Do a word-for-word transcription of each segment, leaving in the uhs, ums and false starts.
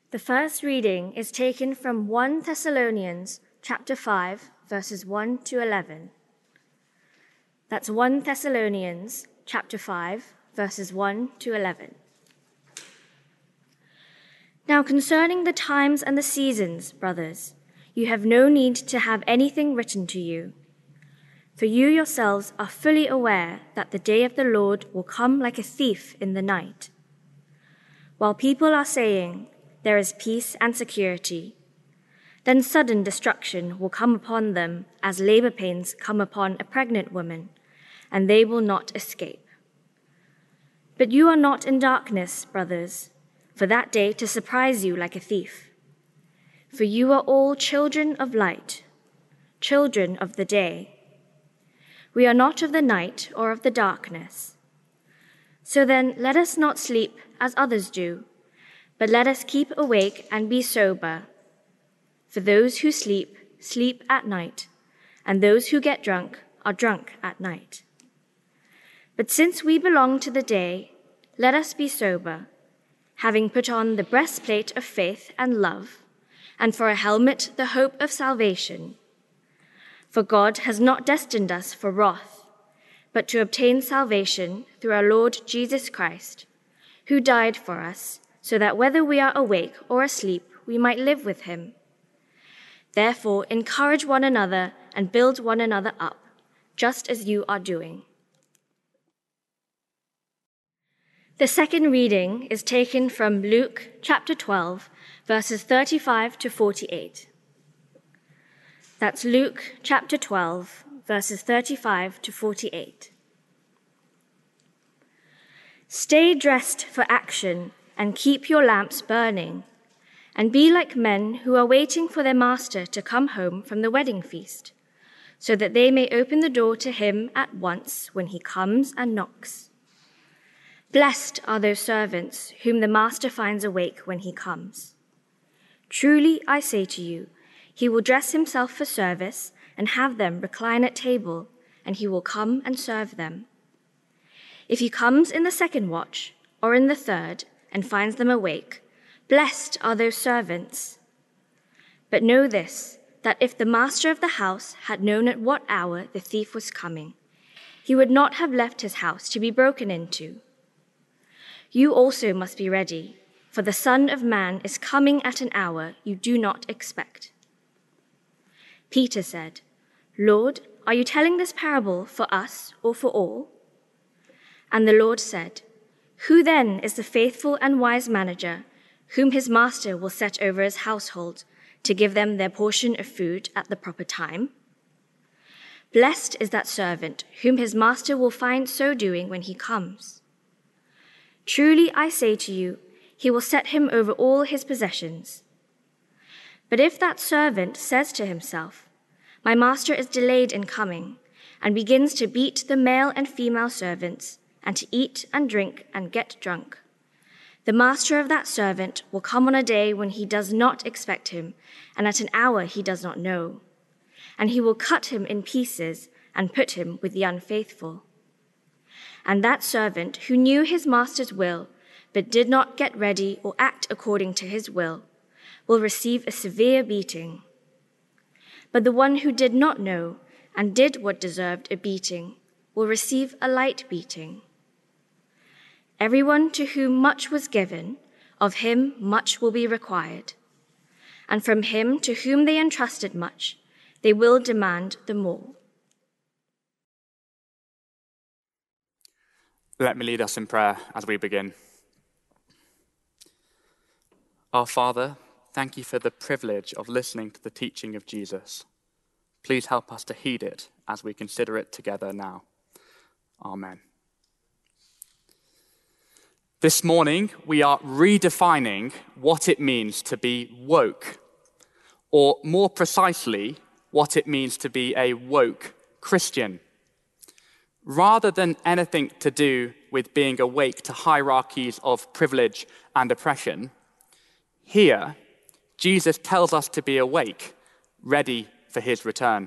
The first reading is taken from First Thessalonians chapter five, verses one to eleven. That's First Thessalonians chapter five, verses one to eleven. Now concerning the times and the seasons, brothers, you have no need to have anything written to you. For you yourselves are fully aware that the day of the Lord will come like a thief in the night. While people are saying, there is peace and security, then sudden destruction will come upon them as labor pains come upon a pregnant woman, and they will not escape. But you are not in darkness, brothers, for that day to surprise you like a thief. For you are all children of light, children of the day. We are not of the night or of the darkness. So then let us not sleep as others do, but let us keep awake and be sober. For those who sleep, sleep at night, and those who get drunk are drunk at night. But since we belong to the day, let us be sober, having put on the breastplate of faith and love, and for a helmet the hope of salvation. For God has not destined us for wrath, but to obtain salvation through our Lord Jesus Christ, who died for us, so that whether we are awake or asleep, we might live with him. Therefore, encourage one another and build one another up, just as you are doing. The second reading is taken from Luke chapter twelve, verses thirty-five to forty-eight. That's Luke chapter twelve, verses thirty-five to forty-eight. Stay dressed for action and keep your lamps burning, and be like men who are waiting for their master to come home from the wedding feast, so that they may open the door to him at once when he comes and knocks. Blessed are those servants whom the master finds awake when he comes. Truly, I say to you, he will dress himself for service and have them recline at table, and he will come and serve them. If he comes in the second watch or in the third and finds them awake, blessed are those servants. But know this, that if the master of the house had known at what hour the thief was coming, he would not have left his house to be broken into. You also must be ready, for the Son of Man is coming at an hour you do not expect. Peter said, Lord, are you telling this parable for us or for all? And the Lord said, Who then is the faithful and wise manager, whom his master will set over his household to give them their portion of food at the proper time? Blessed is that servant whom his master will find so doing when he comes. Truly I say to you, he will set him over all his possessions. But if that servant says to himself, My master is delayed in coming, and begins to beat the male and female servants, and to eat and drink and get drunk, the master of that servant will come on a day when he does not expect him, and at an hour he does not know, and he will cut him in pieces and put him with the unfaithful. And that servant who knew his master's will, but did not get ready or act according to his will, will receive a severe beating. But the one who did not know and did what deserved a beating will receive a light beating. Everyone to whom much was given, of him much will be required. And from him to whom they entrusted much, they will demand the more. Let me lead us in prayer as we begin. Our Father, thank you for the privilege of listening to the teaching of Jesus. Please help us to heed it as we consider it together now. Amen. This morning, we are redefining what it means to be woke, or more precisely, what it means to be a woke Christian. Rather than anything to do with being awake to hierarchies of privilege and oppression, here, Jesus tells us to be awake, ready for his return.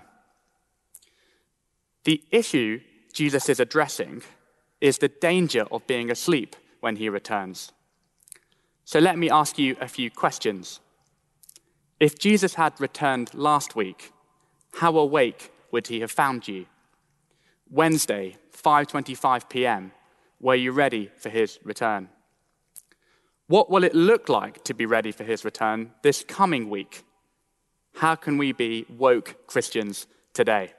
The issue Jesus is addressing is the danger of being asleep when he returns. So let me ask you a few questions. If Jesus had returned last week, how awake would he have found you? Wednesday, five twenty-five p.m., were you ready for his return? What will it look like to be ready for his return this coming week? How can we be woke Christians today?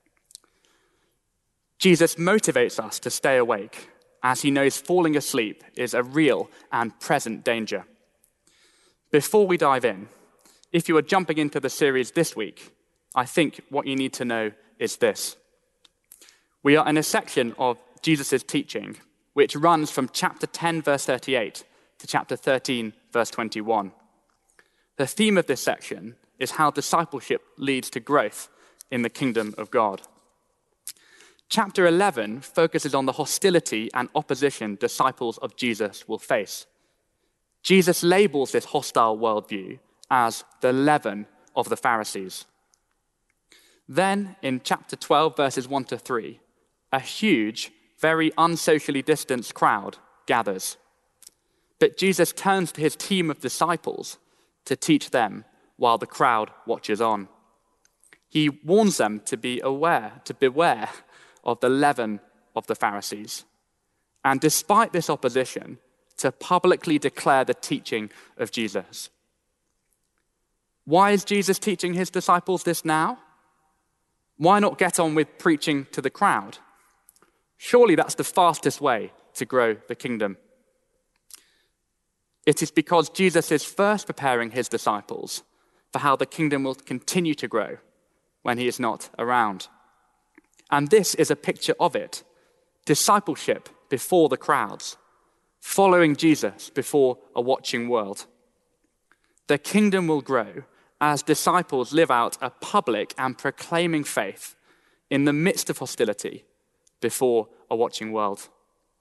Jesus motivates us to stay awake, as he knows falling asleep is a real and present danger. Before we dive in, if you are jumping into the series this week, I think what you need to know is this. We are in a section of Jesus' teaching which runs from chapter ten, verse thirty-eight, to chapter thirteen, verse twenty-one. The theme of this section is how discipleship leads to growth in the kingdom of God. Chapter eleven focuses on the hostility and opposition disciples of Jesus will face. Jesus labels this hostile worldview as the leaven of the Pharisees. Then, in chapter twelve, verses one to three, a huge, very unsocially distanced crowd gathers. But Jesus turns to his team of disciples to teach them while the crowd watches on. He warns them to be aware, to beware of the leaven of the Pharisees. And despite this opposition, to publicly declare the teaching of Jesus. Why is Jesus teaching his disciples this now? Why not get on with preaching to the crowd? Surely that's the fastest way to grow the kingdom. It is because Jesus is first preparing his disciples for how the kingdom will continue to grow when he is not around. And this is a picture of it. Discipleship before the crowds, following Jesus before a watching world. The kingdom will grow as disciples live out a public and proclaiming faith in the midst of hostility before a watching world.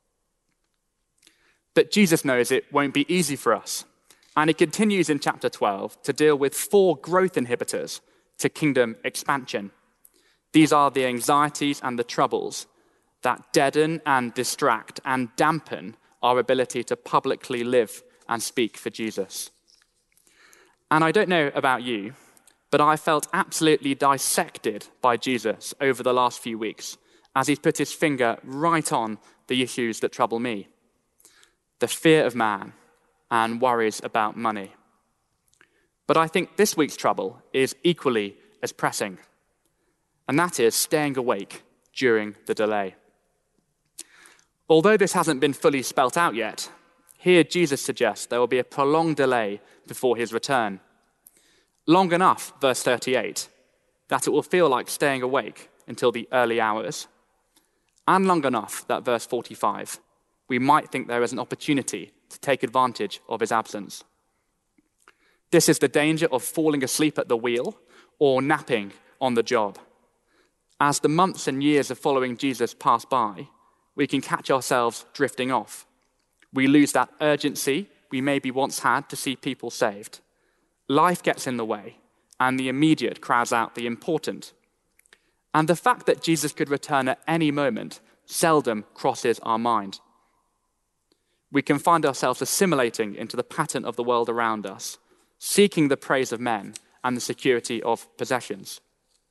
But Jesus knows it won't be easy for us, and he continues in chapter twelve to deal with four growth inhibitors to kingdom expansion. These are the anxieties and the troubles that deaden and distract and dampen our ability to publicly live and speak for Jesus. And I don't know about you, but I felt absolutely dissected by Jesus over the last few weeks as he's put his finger right on the issues that trouble me. The fear of man and worries about money. But I think this week's trouble is equally as pressing, and that is staying awake during the delay. Although this hasn't been fully spelt out yet, here Jesus suggests there will be a prolonged delay before his return. Long enough, verse thirty-eight, that it will feel like staying awake until the early hours. And long enough that, verse forty-five, we might think there is an opportunity to take advantage of his absence. This is the danger of falling asleep at the wheel or napping on the job. As the months and years of following Jesus pass by, we can catch ourselves drifting off. We lose that urgency we maybe once had to see people saved. Life gets in the way, and the immediate crowds out the important. And the fact that Jesus could return at any moment seldom crosses our mind. We can find ourselves assimilating into the pattern of the world around us, seeking the praise of men and the security of possessions.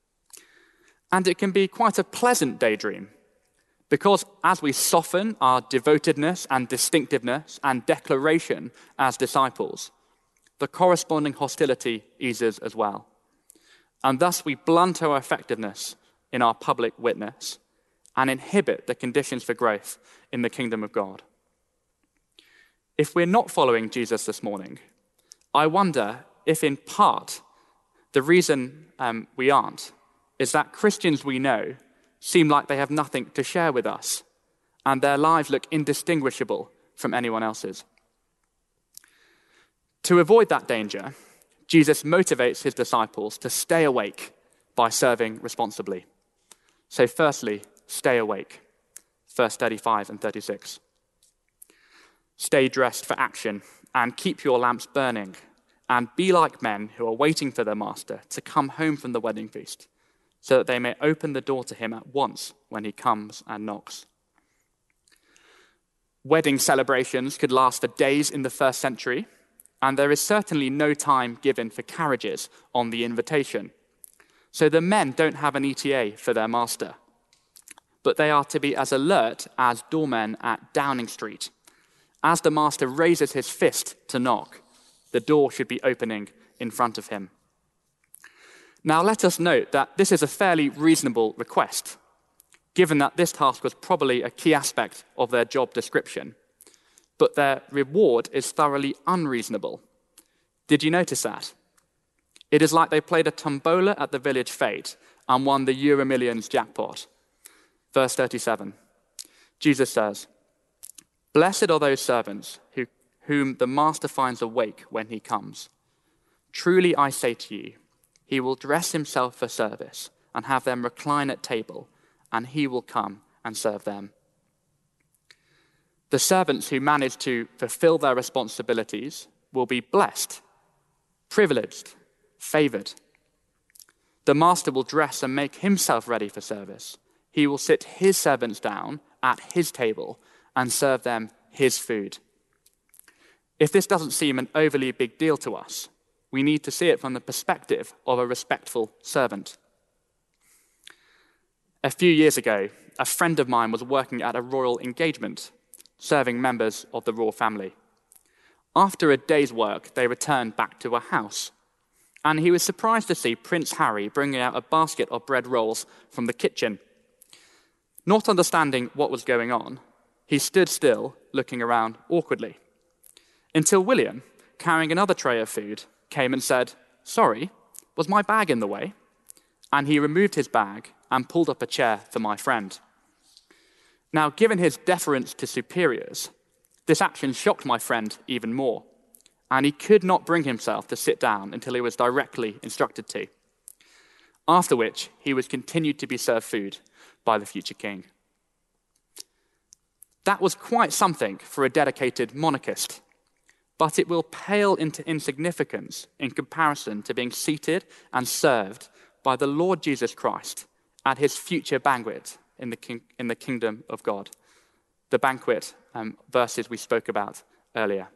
And it can be quite a pleasant daydream, because as we soften our devotedness and distinctiveness and declaration as disciples, the corresponding hostility eases as well. And thus we blunt our effectiveness in our public witness and inhibit the conditions for growth in the kingdom of God. If we're not following Jesus this morning, I wonder if in part the reason um, we aren't is that Christians we know seem like they have nothing to share with us, and their lives look indistinguishable from anyone else's. To avoid that danger, Jesus motivates his disciples to stay awake by serving responsibly. So firstly, stay awake. Verse thirty-five and thirty-six. Stay dressed for action and keep your lamps burning, and be like men who are waiting for their master to come home from the wedding feast, so that they may open the door to him at once when he comes and knocks. Wedding celebrations could last for days in the first century, and there is certainly no time given for carriages on the invitation. So the men don't have an E T A for their master, but they are to be as alert as doormen at Downing Street. As the master raises his fist to knock, the door should be opening in front of him. Now let us note that this is a fairly reasonable request, given that this task was probably a key aspect of their job description. But their reward is thoroughly unreasonable. Did you notice that? It is like they played a tombola at the village fete and won the Euro Millions jackpot. Verse thirty-seven, Jesus says, "Blessed are those servants who, whom the master finds awake when he comes. Truly I say to you, he will dress himself for service and have them recline at table, and he will come and serve them." The servants who manage to fulfill their responsibilities will be blessed, privileged, favored. The master will dress and make himself ready for service. He will sit his servants down at his table and serve them his food. If this doesn't seem an overly big deal to us, we need to see it from the perspective of a respectful servant. A few years ago, a friend of mine was working at a royal engagement, serving members of the royal family. After a day's work, they returned back to a house, and he was surprised to see Prince Harry bringing out a basket of bread rolls from the kitchen. Not understanding what was going on, he stood still, looking around awkwardly, until William, carrying another tray of food, came and said, "Sorry, was my bag in the way?" And he removed his bag and pulled up a chair for my friend. Now, given his deference to superiors, this action shocked my friend even more, and he could not bring himself to sit down until he was directly instructed to, after which he was continued to be served food by the future king. That was quite something for a dedicated monarchist, but it will pale into insignificance in comparison to being seated and served by the Lord Jesus Christ at his future banquet in the, king, in the kingdom of God, the banquet um, verses we spoke about earlier.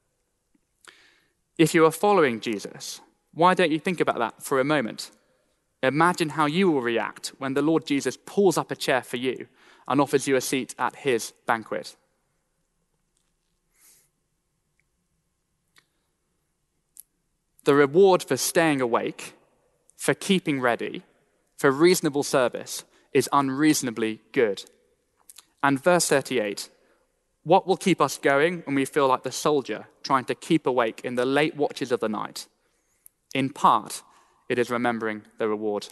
If you are following Jesus, why don't you think about that for a moment? Imagine how you will react when the Lord Jesus pulls up a chair for you and offers you a seat at his banquet. The reward for staying awake, for keeping ready, for reasonable service is unreasonably good. And verse thirty-eight, what will keep us going when we feel like the soldier trying to keep awake in the late watches of the night? In part, it is remembering the reward.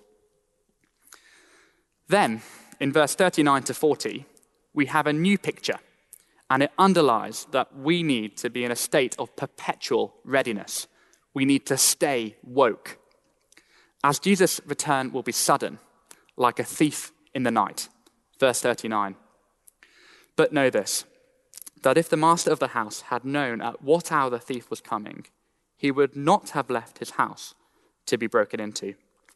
Then, in verse thirty-nine to forty, we have a new picture, and it underlies that we need to be in a state of perpetual readiness. We need to stay woke, as Jesus' return will be sudden, like a thief in the night. Verse thirty-nine. But know this, that if the master of the house had known at what hour the thief was coming, he would not have left his house to be broken into.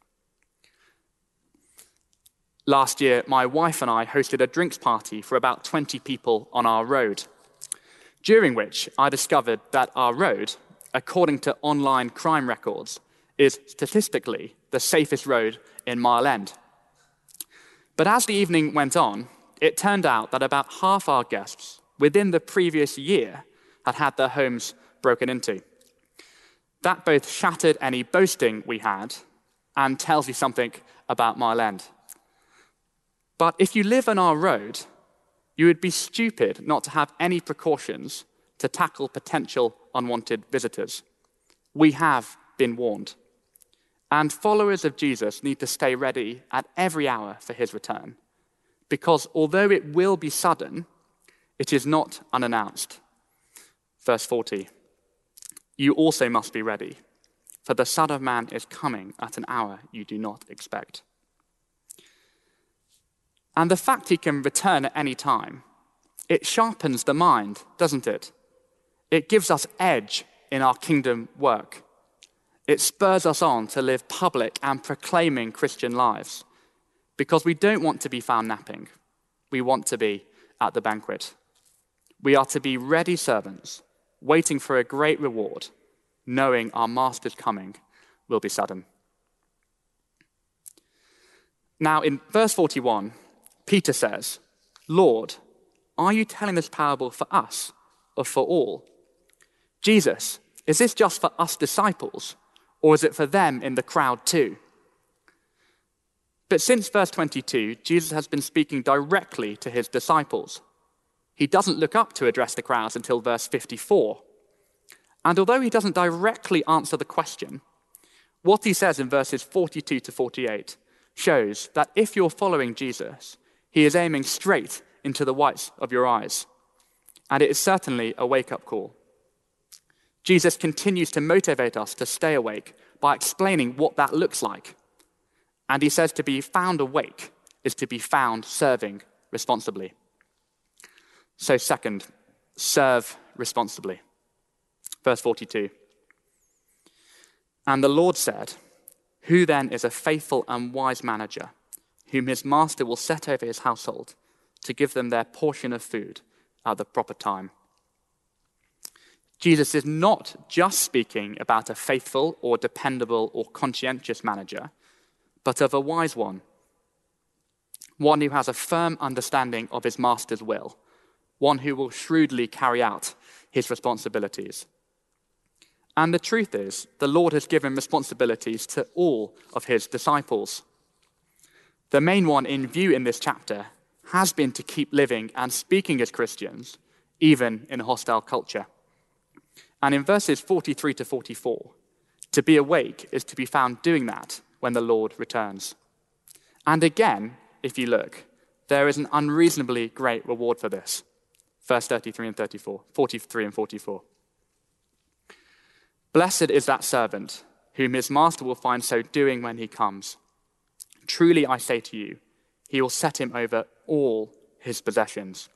Last year, my wife and I hosted a drinks party for about twenty people on our road, during which I discovered that our road, according to online crime records, is statistically the safest road in Mile End. But as the evening went on, it turned out that about half our guests within the previous year had had their homes broken into. That both shattered any boasting we had and tells you something about Mile End. But if you live on our road, you would be stupid not to have any precautions to tackle potential unwanted visitors. We have been warned. And followers of Jesus need to stay ready at every hour for his return, because although it will be sudden, it is not unannounced. Verse forty, you also must be ready, for the Son of Man is coming at an hour you do not expect. And the fact he can return at any time, it sharpens the mind, doesn't it? It gives us edge in our kingdom work. It spurs us on to live public and proclaiming Christian lives, because we don't want to be found napping. We want to be at the banquet. We are to be ready servants, waiting for a great reward, knowing our master's coming will be sudden. Now, in verse forty-one, Peter says, "Lord, are you telling this parable for us or for all? Jesus, is this just for us disciples, or is it for them in the crowd too?" But since verse twenty-two, Jesus has been speaking directly to his disciples. He doesn't look up to address the crowds until verse fifty-four. And although he doesn't directly answer the question, what he says in verses forty-two to forty-eight shows that if you're following Jesus, he is aiming straight into the whites of your eyes. And it is certainly a wake-up call. Jesus continues to motivate us to stay awake by explaining what that looks like. And he says to be found awake is to be found serving responsibly. So second, serve responsibly. Verse forty-two. "And the Lord said, 'Who then is a faithful and wise manager, whom his master will set over his household to give them their portion of food at the proper time?'" Jesus is not just speaking about a faithful or dependable or conscientious manager, but of a wise one, one who has a firm understanding of his master's will, one who will shrewdly carry out his responsibilities. And the truth is, the Lord has given responsibilities to all of his disciples. The main one in view in this chapter has been to keep living and speaking as Christians, even in a hostile culture. And in verses forty-three to forty-four, to be awake is to be found doing that when the Lord returns. And again, if you look, there is an unreasonably great reward for this. Verse thirty-three and thirty-four, forty-three and forty-four. "Blessed is that servant whom his master will find so doing when he comes. Truly I say to you, he will set him over all his possessions."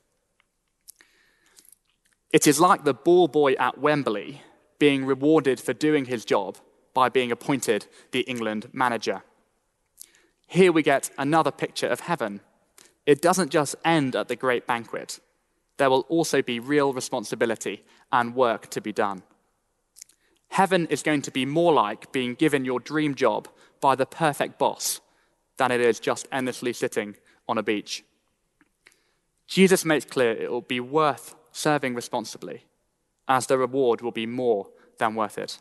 It is like the ball boy at Wembley being rewarded for doing his job by being appointed the England manager. Here we get another picture of heaven. It doesn't just end at the great banquet. There will also be real responsibility and work to be done. Heaven is going to be more like being given your dream job by the perfect boss than it is just endlessly sitting on a beach. Jesus makes clear it will be worth serving responsibly, as the reward will be more than worth it.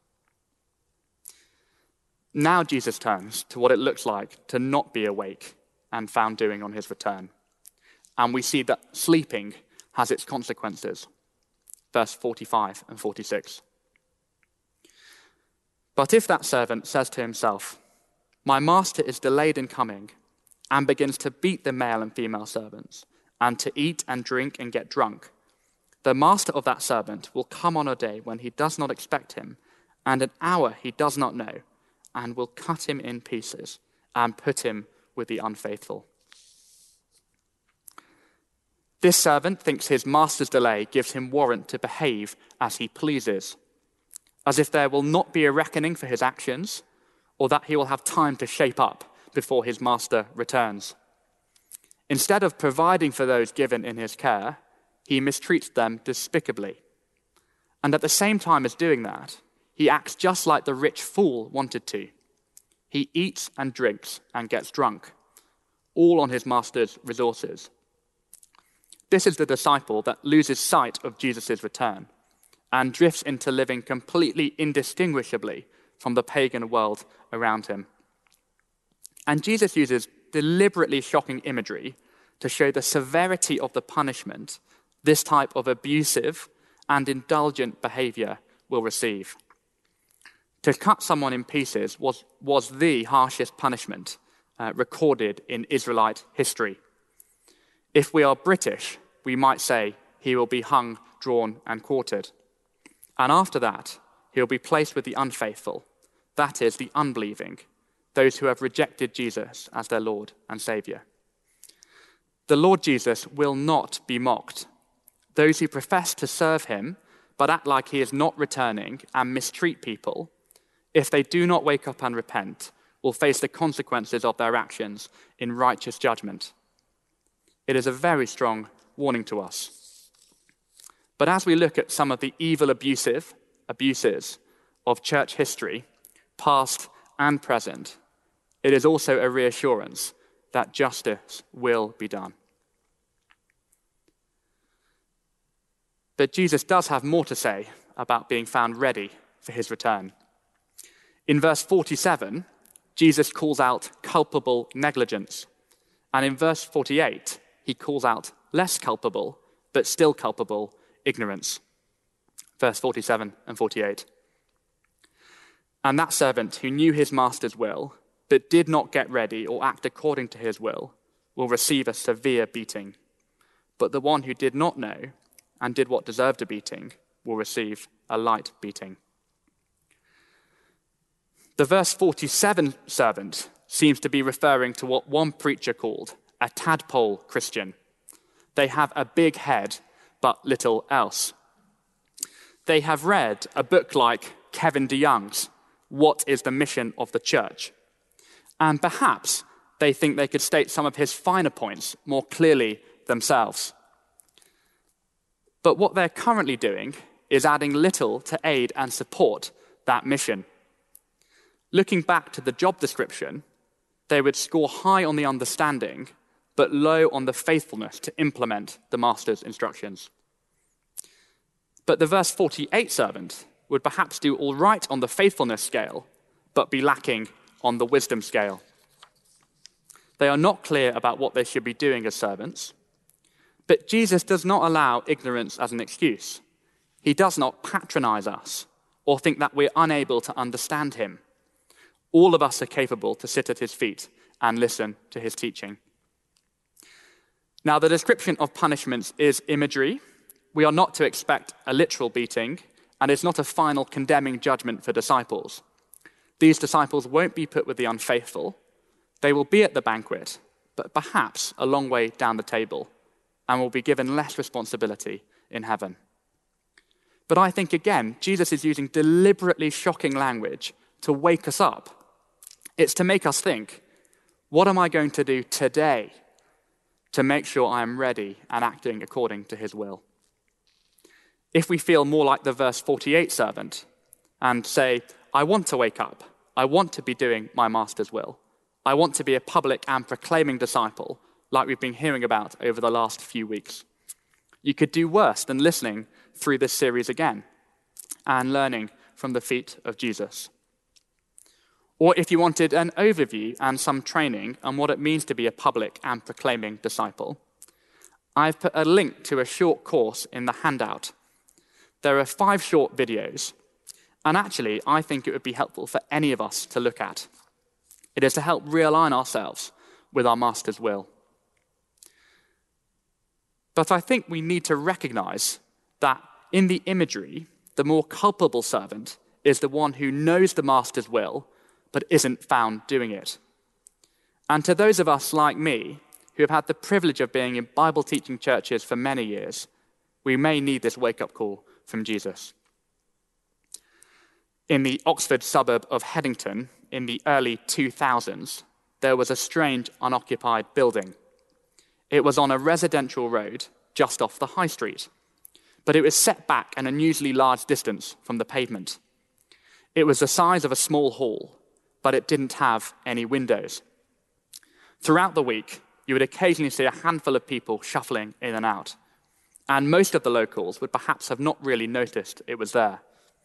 Now Jesus turns to what it looks like to not be awake and found doing on his return. And we see that sleeping has its consequences. Verse forty-five and forty-six. "But if that servant says to himself, 'My master is delayed in coming,' and begins to beat the male and female servants, and to eat and drink and get drunk, the master of that servant will come on a day when he does not expect him, and an hour he does not know, and will cut him in pieces and put him with the unfaithful." This servant thinks his master's delay gives him warrant to behave as he pleases, as if there will not be a reckoning for his actions, or that he will have time to shape up before his master returns. Instead of providing for those given in his care, he mistreats them despicably. And at the same time as doing that, he acts just like the rich fool wanted to. He eats and drinks and gets drunk, all on his master's resources. This is the disciple that loses sight of Jesus' return and drifts into living completely indistinguishably from the pagan world around him. And Jesus uses deliberately shocking imagery to show the severity of the punishment this type of abusive and indulgent behavior will receive. To cut someone in pieces was, was the harshest punishment uh, recorded in Israelite history. If we are British, we might say he will be hung, drawn, and quartered. And after that, he will be placed with the unfaithful, that is, the unbelieving, those who have rejected Jesus as their Lord and Saviour. The Lord Jesus will not be mocked. Those who profess to serve him, but act like he is not returning and mistreat people, if they do not wake up and repent, will face the consequences of their actions in righteous judgment. It is a very strong warning to us. But as we look at some of the evil abusive abuses of church history, past and present, it is also a reassurance that justice will be done. But Jesus does have more to say about being found ready for his return. In verse forty-seven, Jesus calls out culpable negligence. And in verse forty-eight, he calls out less culpable, but still culpable, ignorance. Verse forty-seven and forty-eight. And that servant who knew his master's will, but did not get ready or act according to his will, will receive a severe beating. But the one who did not know and did what deserved a beating will receive a light beating. The verse forty-seven servant seems to be referring to what one preacher called a tadpole Christian. They have a big head, but little else. They have read a book like Kevin DeYoung's What is the Mission of the Church? And perhaps they think they could state some of his finer points more clearly themselves. But what they're currently doing is adding little to aid and support that mission. Looking back to the job description, they would score high on the understanding, but low on the faithfulness to implement the master's instructions. But the verse forty-eight servant would perhaps do all right on the faithfulness scale, but be lacking on the wisdom scale. They are not clear about what they should be doing as servants, but Jesus does not allow ignorance as an excuse. He does not patronize us or think that we're unable to understand him. All of us are capable to sit at his feet and listen to his teaching. Now, the description of punishments is imagery. We are not to expect a literal beating, and it's not a final condemning judgment for disciples. These disciples won't be put with the unfaithful. They will be at the banquet, but perhaps a long way down the table, and will be given less responsibility in heaven. But I think, again, Jesus is using deliberately shocking language to wake us up. It's to make us think, what am I going to do today to make sure I am ready and acting according to his will? If we feel more like the verse forty-eight servant and say, I want to wake up, I want to be doing my master's will, I want to be a public and proclaiming disciple, like we've been hearing about over the last few weeks, you could do worse than listening through this series again and learning from the feet of Jesus. Or if you wanted an overview and some training on what it means to be a public and proclaiming disciple, I've put a link to a short course in the handout. There are five short videos, and actually I think it would be helpful for any of us to look at. It is to help realign ourselves with our Master's will. But I think we need to recognize that in the imagery, the more culpable servant is the one who knows the Master's will but isn't found doing it. And to those of us like me, who have had the privilege of being in Bible-teaching churches for many years, we may need this wake-up call from Jesus. In the Oxford suburb of Headington, in the early two thousands, there was a strange unoccupied building. It was on a residential road just off the high street, but it was set back an unusually large distance from the pavement. It was the size of a small hall, but it didn't have any windows. Throughout the week, you would occasionally see a handful of people shuffling in and out, and most of the locals would perhaps have not really noticed it was there.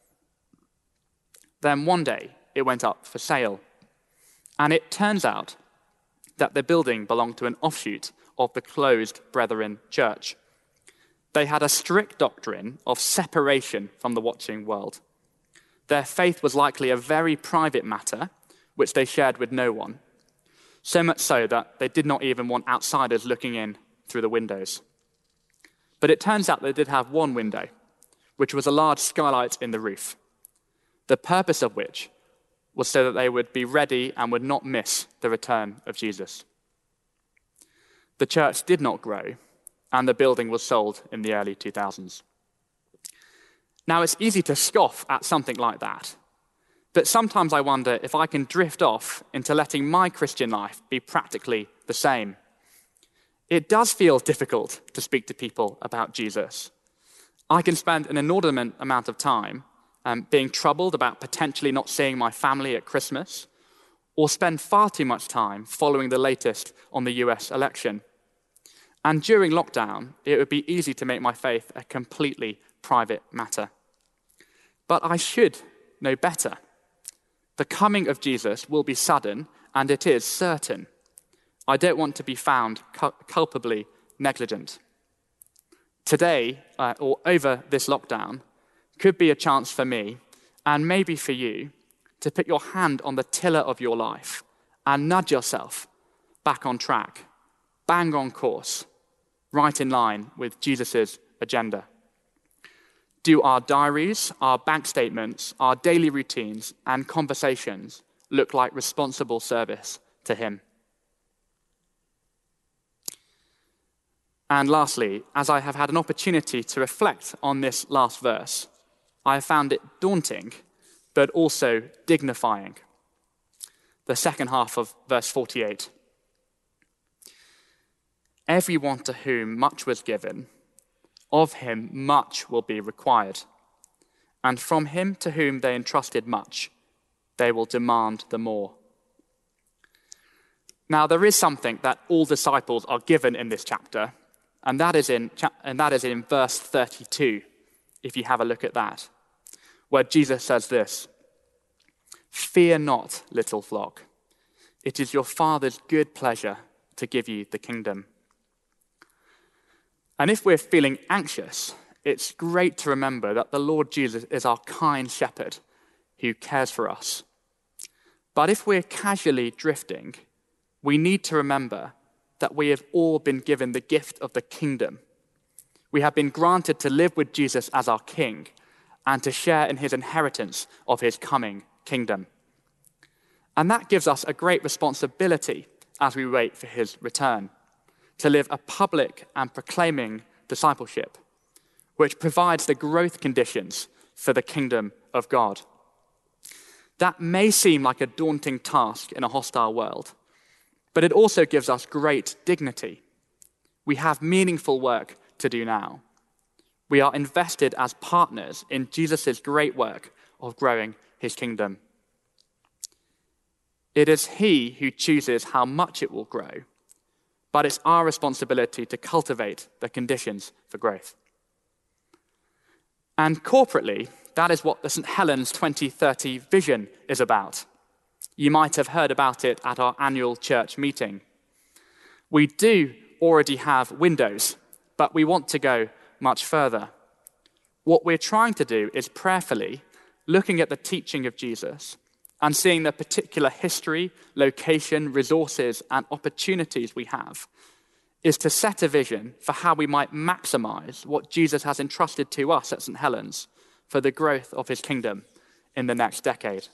Then one day, it went up for sale, and it turns out that the building belonged to an offshoot of the closed Brethren Church. They had a strict doctrine of separation from the watching world. Their faith was likely a very private matter, which they shared with no one, so much so that they did not even want outsiders looking in through the windows. But it turns out they did have one window, which was a large skylight in the roof, the purpose of which was so that they would be ready and would not miss the return of Jesus. The church did not grow, and the building was sold in the early two thousands. Now, it's easy to scoff at something like that, but sometimes I wonder if I can drift off into letting my Christian life be practically the same. It does feel difficult to speak to people about Jesus. I can spend an inordinate amount of time um, being troubled about potentially not seeing my family at Christmas, or spend far too much time following the latest on the U S election. And during lockdown, it would be easy to make my faith a completely private matter. But I should know better. The coming of Jesus will be sudden, and it is certain. I don't want to be found cul- culpably negligent. Today, uh, or over this lockdown, could be a chance for me, and maybe for you, to put your hand on the tiller of your life and nudge yourself back on track, bang on course, right in line with Jesus' agenda. Do our diaries, our bank statements, our daily routines, and conversations look like responsible service to him? And lastly, as I have had an opportunity to reflect on this last verse, I have found it daunting, but also dignifying. The second half of verse forty-eight. Everyone to whom much was given, of him much will be required. And from him to whom they entrusted much, they will demand the more. Now, there is something that all disciples are given in this chapter, and that is in, and that is in verse thirty-two, if you have a look at that, where Jesus says this: "Fear not, little flock. It is your Father's good pleasure to give you the kingdom." And if we're feeling anxious, it's great to remember that the Lord Jesus is our kind shepherd who cares for us. But if we're casually drifting, we need to remember that we have all been given the gift of the kingdom. We have been granted to live with Jesus as our King and to share in his inheritance of his coming kingdom. And that gives us a great responsibility as we wait for his return, to live a public and proclaiming discipleship, which provides the growth conditions for the kingdom of God. That may seem like a daunting task in a hostile world, but it also gives us great dignity. We have meaningful work to do now. We are invested as partners in Jesus' great work of growing his kingdom. It is he who chooses how much it will grow, but it's our responsibility to cultivate the conditions for growth. And corporately, that is what the Saint Helens twenty thirty vision is about. You might have heard about it at our annual church meeting. We do already have windows, but we want to go much further. What we're trying to do is prayerfully looking at the teaching of Jesus and seeing the particular history, location, resources, and opportunities we have, is to set a vision for how we might maximize what Jesus has entrusted to us at Saint Helens for the growth of his kingdom in the next decade.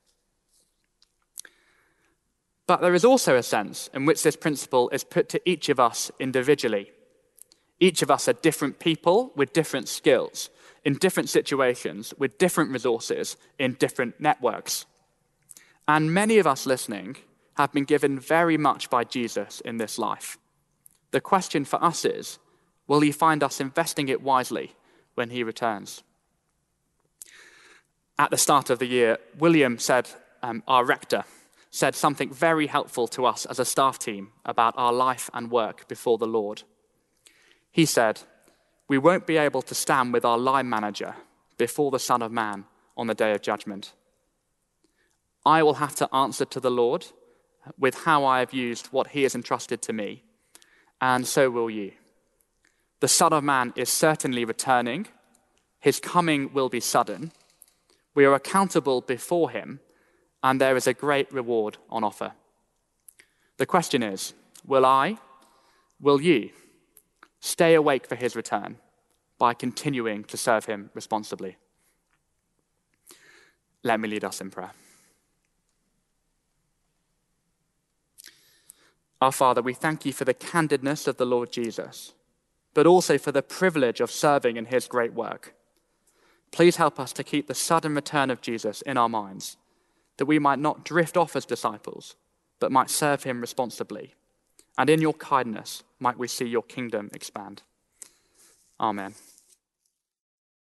But there is also a sense in which this principle is put to each of us individually. Each of us are different people with different skills, in different situations, with different resources, in different networks. And many of us listening have been given very much by Jesus in this life. The question for us is, will he find us investing it wisely when he returns? At the start of the year, William said, um, our rector, said something very helpful to us as a staff team about our life and work before the Lord. He said, "We won't be able to stand with our line manager before the Son of Man on the day of judgment. I will have to answer to the Lord with how I have used what he has entrusted to me, and so will you. The Son of Man is certainly returning. His coming will be sudden. We are accountable before him, and there is a great reward on offer. The question is, will I, will you, stay awake for his return by continuing to serve him responsibly?" Let me lead us in prayer. Our Father, we thank you for the candidness of the Lord Jesus, but also for the privilege of serving in his great work. Please help us to keep the sudden return of Jesus in our minds, that we might not drift off as disciples, but might serve him responsibly. And in your kindness, might we see your kingdom expand. Amen.